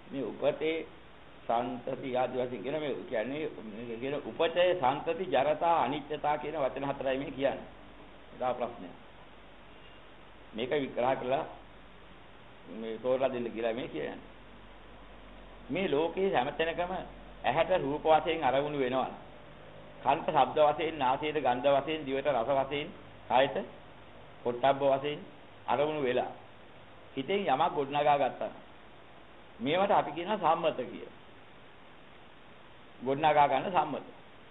මේ උපතේ සාන්තති ආදී වශයෙන් කියන මේ කියන්නේ කියන උපතේ සාන්තති ජරතා අනිත්‍යතා කියන වචන හතරයි මේ කියන්නේ. ඒක ප්‍රශ්නය. මේක විග්‍රහ කළා මේ තෝරලා දෙන්න කියලා මේ කියන්නේ. මේ ලෝකේ හැමතැනකම ඇහැට රූප වශයෙන් අරමුණු වෙනවා. කන්ට ශබ්ද වශයෙන්, නාසයට ගන්ධ වශයෙන්, දිවට රස වශයෙන්, කායට පොට්ටබ්බ වශයෙන් අරමුණු වෙලා. හිතෙන් යමක් ගොඩනගා ගත්තා. මේවට අපි කියනවා සම්මත කියලා. ගොඩනගා ගන්න සම්මත.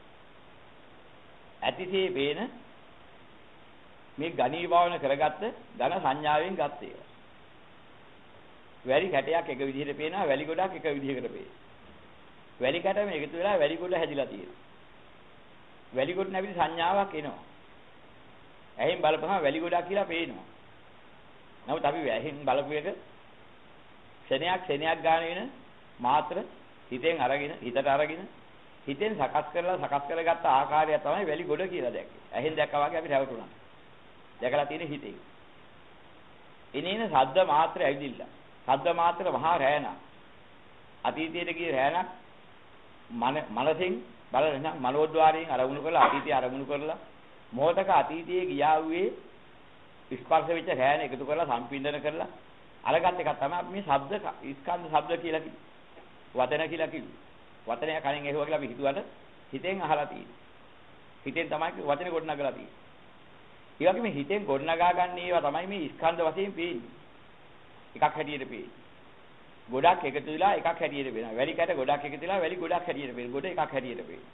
ඇතිසේ වේන මේ ගණීභාවන කරගත්ත ඝන සංඥාවෙන් ගත්ත ඒවා. වැලි කැටයක් එක විදිහට පේනවා, වැලි ගොඩක් එක විදිහකට පේනවා. වැලි කැටම එකතු වෙලා වැලි ගොඩ හැදිලා තියෙනවා. වැලි ගොඩ නැවිදි සංඥාවක් එනවා. ඇහෙන් බලපුවම වැලි ගොඩක් කියලා පේනවා. නමුත් අපි ඇහෙන් බලපු එක ක්ෂණයක් ගන්න වෙන මාත්‍ර හිතෙන් අරගෙන හිතෙන් සකස් කරගත්ත ආකාරය තමයි වැලි ගොඩ කියලා දැක්කේ. ඇහෙන් දැක්කා වගේ අපි රැවටුණා. දැකලා තියෙන හිතේ. ඉනේන ශබ්ද මාත්‍ර ඇවිදිලා. ශබ්ද මාත්‍ර මහා රෑනක්. අතීතයට ගිය රෑනක් මනසෙන් බලන මනෝද්වාරයෙන් අරමුණු කරලා අතීතය අරමුණු කරලා මොහොතක අතීතයේ ගියා වූයේ ස්පර්ශ වෙච්ච රෑන එකතු කරලා සම්පින්දන කරලා අරගත් එක තමයි මේ ශබ්ද ස්කන්ධ ශබ්ද කියලා කිව්වේ. වදන කියලා කිව්වේ. වචනය කණෙන් ඇහුවා කියලා අපි හිතුවට හිතෙන් අහලා තියෙන්නේ. හිතෙන් තමයි වචනේ ගොඩනගලා තියෙන්නේ. ඒ වගේම හිතෙන් ගොඩනගා ගන්න ඒවා තමයි මේ ස්කන්ධ වශයෙන් පේන්නේ. එකක් හැටියට පේන්නේ. ගොඩක් එකතු වෙලා එකක් හැටියට පේනවා. වැලි කැට ගොඩක් එකතු වෙලා වැලි ගොඩක් හැටියට පේනවා. ගොඩ එකක් හැටියට පේනවා.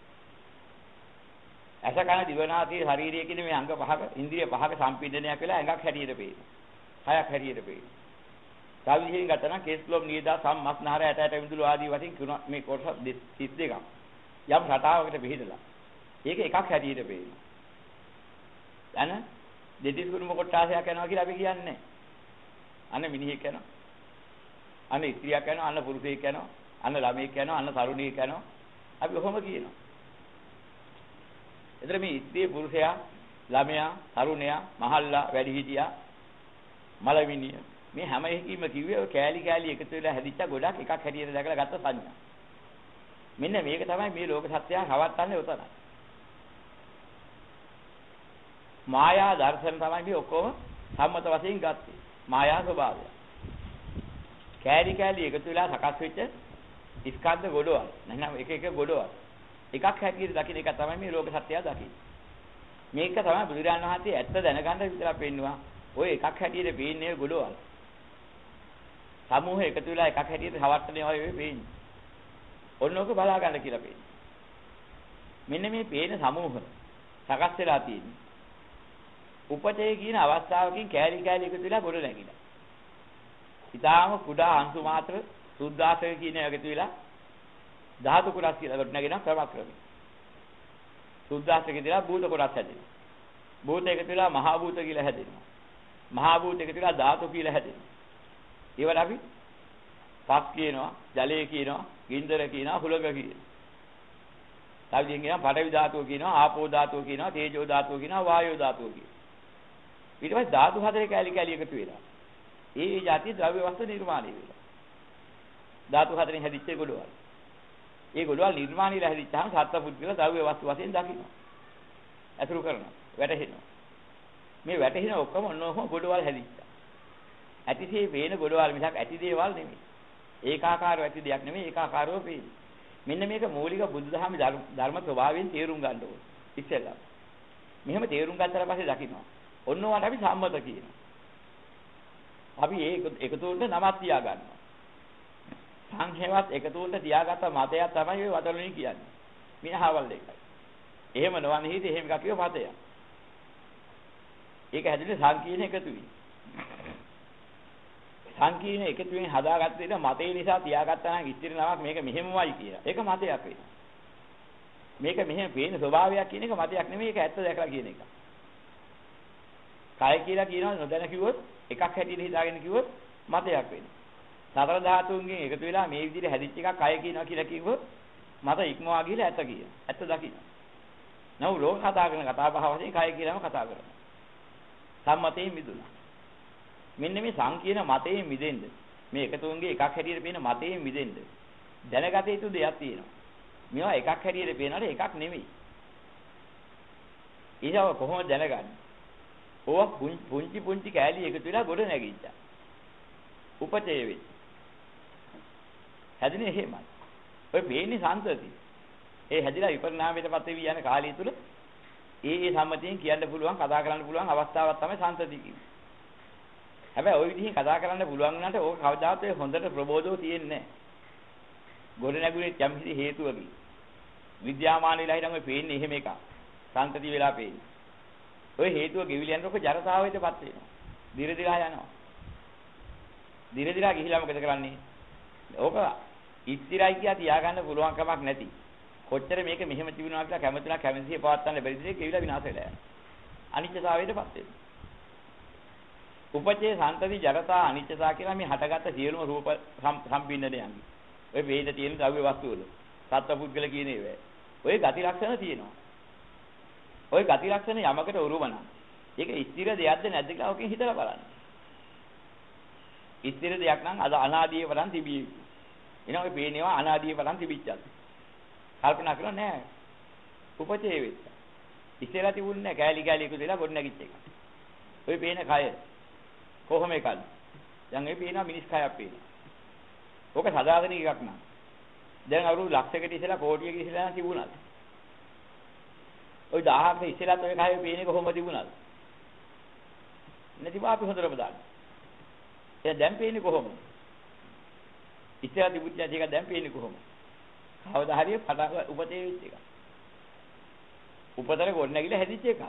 ඇස කන දිව නාසය ශරීරය කියන මේ අංග පහක ඉන්ද්‍රිය පහක සම්පීඩනයක් වෙලා ඇඟක් හැටියට පේනවා. හයක් හැටියට පේනවා. සාවිහින් ගතන කේස්ලොම් නියදා සම්මස්නහර ඇට විදුලු ආදී වශයෙන් මේ කොටස් 32ක් යම් රටාවකට පිළිදලා. ඒක එකක් හැටියට පේනවා. අන දෙතිස් කුරුම කොටාසයක් යනවා කියලා අපි කියන්නේ. අන්න මිනිහෙක් යනවා. අන්න ස්ත්‍රියක් යනවා, අන්න පුරුෂයෙක් යනවා, අන්න ළමයෙක් යනවා, අන්න තරුණියෙක් යනවා. අපි ඔහොම කියනවා. එතන මේ ස්ත්‍රී පුරුෂයා, ළමයා, තරුණයා, මහල්ලා, වැඩිහිටියා, මලවිනිය මේ හැම එකකින්ම කිව්වේ ඔය කෑලි එකතු වෙලා හැදිච්ච ගොඩක් එකක් හැටියට දැකලා ගත්ත සංඥා. මෙන්න මේක තමයි මේ ලෝක සත්‍යය හවත්තන්නේ උතන. මායා දර්ශන තමයි මේ ඔක්කොම සම්මත වශයෙන් ගත්තේ. මායා ස්වභාවය. කෑලි එකතු වෙලා සකස් වෙච්ච ස්කන්ධ ගොඩවල්. නැත්නම් එක ගොඩවල්. එකක් හැටියට දකින්න එක තමයි මේ ලෝක සත්‍යය දකින්නේ. මේක තමයි බුදුරජාණන් වහන්සේ ඇත්ත දැනගන්න විතරක් පෙන්නවා. ඔය එකක් හැටියට පේන්නේ ගොඩවල්. සමූහ එකතු වෙලා එකක් හැටියට හවට්ටනේ ඔය පේන්නේ. ඔන්නෝක බලා ගන්න කියලා පේන්නේ. මෙන්න මේ පේන සමූහ සකස් වෙලා තියෙන්නේ. උපතේ කියන අවස්ථාවකින් කෑලි එකතු වෙලා ගොඩ නැගිලා. ඊටාම කුඩා අංශු මාත්‍ර සුද්ධාසක කියන එකතු වෙලා ධාතු කොටස් කියලා ගොඩ නැගෙන ක්‍රමක්‍රමී. සුද්ධාසක කියලා භූත කොටස් හැදෙනවා. භූත එකතු වෙලා මහා භූත කියලා හැදෙනවා. මහා භූත එකතු වෙලා ධාතු කියලා හැදෙනවා. ඒවට අපි පස් කියනවා, ජලය කියනවා, ගින්දර කියනවා, හුලඟ කියනවා. තවදින් කියනවා පඨවි ධාතුව කියනවා, ආපෝ ධාතුව කියනවා, තේජෝ ධාතුව කියනවා, වායෝ ධාතුව කියනවා. ඊට පස්සේ ධාතු හතරේ කැලි එකතු වෙලා. ඒ જાති ද්‍රව්‍ය වස්තු නිර්මාණය වෙලා. ධාතු හතරෙන් හැදිච්ච ගොඩවල්. ඒ ගොඩවල් නිර්මාණය වෙලා හැදිච්චාම සත්පුද්ගල ද්‍රව්‍ය වස්තු වශයෙන් දකින්න. අතුරු කරනවා, වැටහෙනවා. මේ වැටහෙන ඔක්කොම ඔන්නෝම ගොඩවල් හැදිච්චා. ඇතිසේ වේන ගොඩවල් මිසක් ඇති දේවල් නෙමෙයි. ඒකාකාරව ඇති දෙයක් නෙමෙයි, ඒකාකාරව පේන්නේ. මෙන්න මේක මූලික බුදුදහම ධර්ම ස්වභාවයෙන් තේරුම් ගන්න ඕනේ. ඉස්සෙල්ලා. මෙහෙම තේරුම් ගත්තට පස්සේ දකින්නවා. ඔන්නෝවට අපි සම්මත කියනවා. අපි ඒ එකතුන්ට නමක් තියා ගන්නවා. සංහේවත් එකතුන්ට තියාගත්ත මතයක් තමයි ඔය වදලුනි කියන්නේ. මේ අහවල් එකයි. එහෙම නොවන හිතේ එහෙම එකක් කියව මතයක්. ඒක හැදෙන්නේ සංකීර්ණ එකතුයි. සංකීර්ණ එකතුවෙන් හදාගත්ත දේ මතේ නිසා තියාගත්තා නම් ඉතිරි නමක් මේක මෙහෙමමයි කියලා. ඒක මතයක් වෙනවා. මේක මෙහෙම පේන ස්වභාවයක් කියන එක මතයක් නෙමෙයි, ඒක ඇත්ත දැකලා කියන එක. කය කියලා කියනවා නොදැන කිව්වොත් එකක් හැටියට හිතාගෙන කිව්වොත් මතයක් වෙනවා. සතර ධාතුන්ගෙන් එකතු වෙලා මේ විදිහට හැදිච්ච එකක් කය කියනවා කියලා කිව්වොත් මත ඉක්මවා ගිහලා ඇත්ත කියනවා. ඇත්ත දකින්න. නෝ ලෝක කතා කරන කතා බහ වශයෙන් කය කියලාම කතා කරනවා. සම්මතයෙන් මිදුණා. මෙන්න මේ සංකීර්ණ මතයෙන් මිදෙන්න මේ එකතුන්ගේ එකක් හැටියට පේන මතයෙන් මිදෙන්න දැනගත යුතු දෙයක් තියෙනවා. මේවා එකක් හැටියට පේනවාට එකක් නෙමෙයි. ඊළඟ කොහොමද දැනගන්නේ? ඕවා පුංචි කෑලි එකතු වෙලා ගොඩ නැගිච්චා. උපචය වෙච්ච. හැදිනේ එහෙමයි. ඔය පේන්නේ සම්තති. ඒ හැදිලා විපරිණාමයටපත් වෙවි යන කාලය තුල ඒ සම්මතියෙන් කියන්න පුළුවන් කතා කරන්න පුළුවන් අවස්ථාවක් තමයි සම්තති කියන්නේ. හැබැයි ওই විදිහින් කතා කරන්න පුළුවන් වුණාට ඕක කවදාත් ඒ හොඳට ප්‍රබෝධව තියෙන්නේ නැහැ. ගොඩ නැගුණේ යම් කිසි හේතුවකින්. විද්‍යාමාන වෙලා හිටන් ඔය පේන්නේ එහෙම එකක්. සම්තති වෙලා පේන්නේ. ඔය හේතුව ගෙවිල යනකොට ජරතාවයටපත් වෙනවා. දිරදිලා යනවා. දිරදිලා ගිහිලා මොකද කරන්නේ? ඕක ඉස්තිරයි කියා තියාගන්න පුළුවන් කමක් නැති. කොච්චර මේක මෙහෙම තිබුණා කියලා කැමතිලා කැමතිසේ පවත්තන්න බැරි දෙයක් ගෙවිලා විනාශ වෙලා යනවා. අනිත්‍යතාවයටපත් වෙනවා. උපචේ සම්තති ජරතා අනිත්‍යතා කියලා මේ හටගත්ත සියලුම රූප සම්පින්නණයන්ගේ. ඔය වේද තියෙන ද්‍රව්‍ය වස්තු වල සත්පුද්ගල කියන ඒවා. ඔය ගති ලක්ෂණ තියෙනවා. ඔය ගති ලක්ෂණ යමකට උරුමනම් ඒක ස්ථිර දෙයක්ද නැද්ද කියලා ඔකෙන් හිතලා බලන්න. ස්ථිර දෙයක් නම් අද අනාදීව වරන් තිබී. එනවා ඔය පේනවා අනාදීව වරන් තිබිච්චත්. කල්පනා කරලා නෑ. උපචේ වෙච්ච. ඉස්සෙල්ලා තිබුණේ නෑ කෑලි කෑලි එකතු වෙලා ගොඩ නැගිච්ච එක. ඔය පේන කය කොහොම එකද? දැන් ඒ පේනවා මිනිස් කයක් පේනවා. ඕක සදාතනික එකක් නෑ. දැන් අවුරුදු ලක්ෂයකට ඉස්සෙල්ලා කෝටියකට ඉස්සෙල්ලා තිබුණාද? ওই 1000කට ඉස්සෙල්ලාත් ඔය කය පේන්නේ කොහොමද තිබුණාද? නැතිව අපි හොඳටම දාන්න. එයා දැන් පේන්නේ කොහොමද? ඉස්සෙල්ලා තිබුච්ච එක දැන් පේන්නේ කොහොමද? කවදා හරි පටන් උපතේ වෙච්ච එක. උපතර ගොඩ නැගිලා හැදිච්ච එක.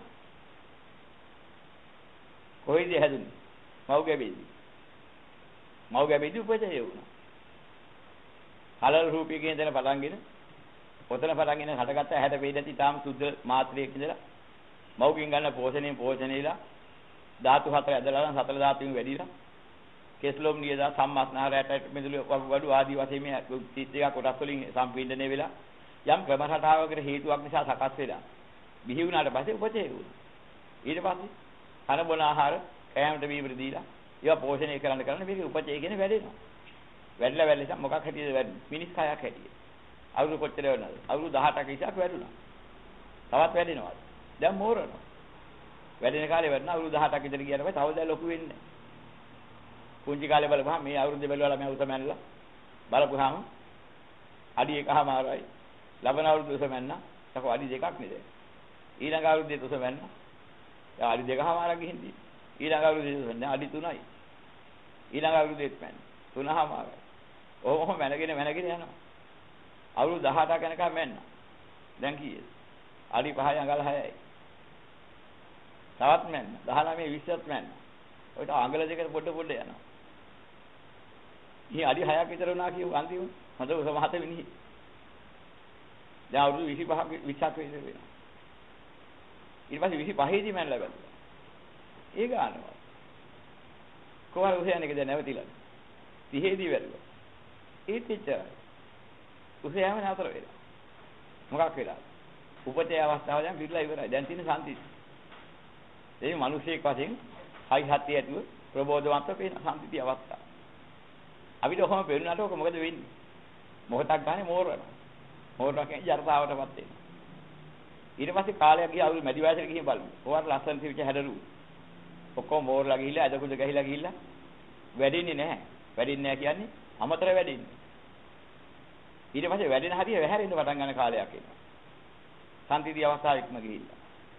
කොයිද හැදුනේ? මව්ගැබේදී. මව්ගැබේදී උපතේ වුණා. කලල් රූපයකින් දැන පටන්ගෙන ඔතන පටන්ගෙන හටගත්ත ඇහැට වේද ඇති තාම සුද්ධ මාත්‍රයක ඉඳලා මව්ගෙන් ගන්න පෝෂණයලා ධාතු හතර ඇදලා සතර ධාතුන් වැඩිලා කෙස්ලොම් නියදා සම්මාස්නහරයට මෙදුළු වඩු ආදී වශයෙන් මේ 31 කොටස් වලින් සම්පීඩනය වෙලා යම් ක්‍රම රටාවකට හේතුවක් නිසා සකස් වෙලා බිහි වුණාට පස්සේ උපචේ වුණා. ඊට පස්සේ කන බොන ආහාර කෑමට බීමට දීලා ඒවා පෝෂණය කරන්න මේක උපචේ කියන වැඩෙනවා. වැඩිලා මොකක් හැටියද වැඩි? මිනිස් කයක් හැටියට. අවුරුදු කොච්චර වෙනවද? අවුරුදු 18ක ඉස්සක් වැඩුණා. තවත් වැඩෙනවා. දැන් මෝරනවා. වැඩෙන කාලේ වැඩන අවුරුදු 18ක් විතර ගියාට පස්සේ තව දැන් ලොකු වෙන්නේ. පුංචි කාලේ බලපුවාම මේ අවුරුද්දේ බැලුවා මම උස මැනලා බලපුවාම අඩි 1මාරයි. ලබන අවුරුද්ද උස මැන්නා. තකෝ අඩි 2ක් නේද? ඊළඟ අවුරුද්දේ උස මැන්නා. දැන් අඩි 2මාරක් ගිහින් දී. ඊළඟ අවුරුද්දේ උස මැන්නා අඩි 3යි. ඊළඟ අවුරුද්දේත් මැන්නා 3මාරයි. ඔහොම මැනගෙන යනවා. අවුරුදු 18ක් යනකම් මැන්නා. දැන් කීයද? අඩි 5යි අඟල් 6යි. තවත් මැන්නා. 19 20ත් මැන්නා. ඔයිට අඟල දෙක පොඩ යනවා. ඉතින් අඩි 6ක් විතර වුණා කියු අන්තිම හොඳ උස මහත වෙන්නේ. දැන් අවුරුදු 25ක් 20ක් විතර වෙනවා. ඊට පස්සේ 25 දී මැනලා බැලුවා. ඒ ගන්නවා. කොහොමද උස යන්නේ දැන් නැවතිලා? 30 දී බැලුවා. ඒත් එච්චරයි. උස යෑම නතර වෙලා. මොකක් වෙලාද? උපතේ අවස්ථාව දැන් පිටලා ඉවරයි. දැන් තියෙන සම්තිස්. ඒ මිනිසෙක් වශයෙන් හයි හත්ටි ඇතුව ප්‍රබෝධවන්ත වෙන සම්තිති අවස්ථාව. අපිට ඔහොම පෙරුණාට ඔක මොකද වෙන්නේ? මොහොතක් ගානේ මෝරනවා. මෝරනවා කියන්නේ ජරතාවටපත් වෙනවා. ඊට පස්සේ කාලයක් ගියා අවුල් මැදි වයසට ගිහින් බලමු. ඔයාලා ලස්සන තිබිච්ච හැඩරු. ඔක්කොම මෝරලා ගිහිල්ලා අදකුද ගහිලා ගිහිල්ලා වැඩින්නේ නැහැ. වැඩින්නේ නැහැ කියන්නේ අමතර වැඩින්නේ. ඊට පස්සේ වැඩෙන හරිය වැහැරෙන්න පටන් ගන්න කාලයක් එනවා. සම්තිති අවස්ථාවෙකම ගිහිල්ලා.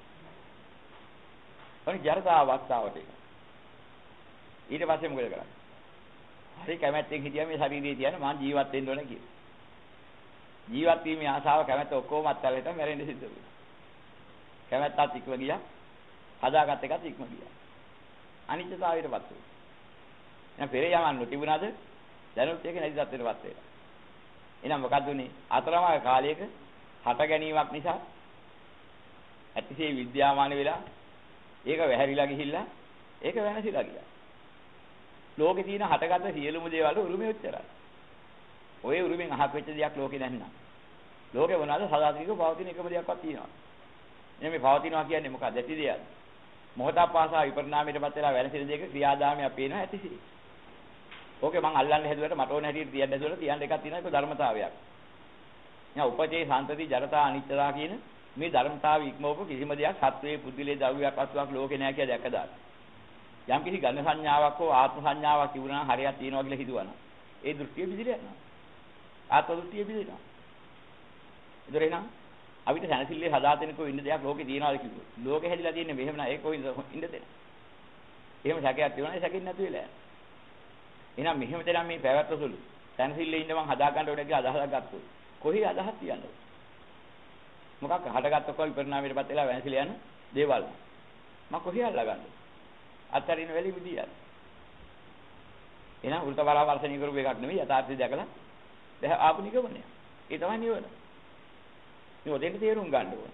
ඔන්න ජරතා අවස්ථාවට එනවා. ඊට පස්සේ මොකද කරන්නේ? හරි කැමැත්තෙන් හිටියා මේ ශරීරයේ තියන මං ජීවත් වෙන්න ඕන කියලා. ජීවත් වීමේ ආසාව කැමැත්ත ඔක්කොම අත්හැරලා හිටන් මැරෙන්න සිද්ධ වුණා. කැමැත්තත් ඉක්ම ගියා. හදාගත් එකත් ඉක්ම ගියා. අනිත්‍යතාවයටපත් වුණා. එහෙනම් පෙර යමන් නොතිබුණාද? දැනුත් ඒක නැති තත්ත්වයටපත් වෙලා. එහෙනම් මොකද උනේ? අතරමඟ කාලයක හට ගැනීමක් නිසා ඇතිසේ විද්‍යාමාන වෙලා ඒක වැහැරිලා ගිහිල්ලා ඒක වෙනසිලා ගියා. ලෝකේ තියෙන හටගත්ත සියලුම දේවල් උරුමෙ උච්චරයි. ඔය උරුමෙන් අහක් වෙච්ච දෙයක් ලෝකේ නැහැ නේද? ලෝකේ මොනවාද සදාතනිකව පවතින එකම දෙයක්වත් තියෙනවා. එනේ මේ පවතිනවා කියන්නේ මොකක්ද? ඇති දෙයක්ද? මොහොතක් පාසා විපරිණාමයටපත් වෙලා වෙනසින දෙයක ක්‍රියාදාමයක් පේනවා ඇතිසේ. ඕකේ මං අල්ලන්නේ හැදුවට මට ඕන හැටියට තියන්න හැදුවට තියන්න එකක් තියෙනවා ඒක ධර්මතාවයක්. ඥා උපචේ සම්තති ජරතා අනිත්‍යතා කියන මේ ධර්මතාව ඉක්මවපු කිසිම දෙයක් සත්වයේ පුද්ගලයේ ද්‍රව්‍යයක් වස්තුවක් ලෝකේ නැහැ කියලා දැක්කදාට. යම් කිසි ගන්න සංඥාවක් හෝ ආත්ම සංඥාවක් තිබුණා නම් හරියක් තියෙනවා කියලා හිතුවනම් ඒ දෘෂ්ටිය පිළිදෙලා යනවා. ආත්ම දෘෂ්ටිය පිළිදෙනවා. ඒතරේ නම් අපිට සැනසille හදාතෙනකෝ ඉන්න දෙයක් ලෝකේ තියනවාද කිව්වොත්. ලෝකේ හැදිලා තියෙන්නේ මෙහෙම නෑ ඒක කොයින්ද ඉන්න දෙන්න. එහෙම සැකයක් තියුණා සැකෙන්නේ නැතු වෙලා යනවා. එහෙනම් මෙහෙම දෙනම් මේ පැවැත්ම සුළු. සැනසille ඉන්න මං හදා ගන්න ඕනේ කියලා අදහසක් ගත්තොත්. කොහේ අදහස් තියන්නද? මොකක් හටගත්තකෝ විපරිණාමයටපත් වෙලා වෙනසිලා යන දේවල්. මම කොහේ අල්ලගන්නද? අත්තරින් වෙලි විදියට. එහෙනම් වෘත පරාවර්තනීය කරපු එකක් නෙවෙයි යථාර්ථය දැකලා දැන් ආපු නිගමනය. ඒ තමයි නිවන. මේ ඔතෙන්ට තේරුම් ගන්න ඕන.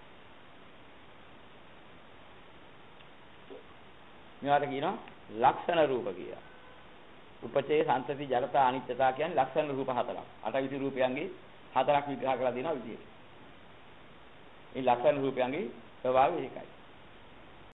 මේවට කියනවා ලක්ෂණ රූප කියලා. උපචේ සම්තති ජරතා අනිත්‍යතා කියන්නේ ලක්ෂණ රූප හතරක්. 8 රූපයන්ගේ හතරක් විග්‍රහ කරලා දෙනවා විදියට. මේ ලක්ෂණ රූපයන්ගේ ස්වභාවය ඒකයි.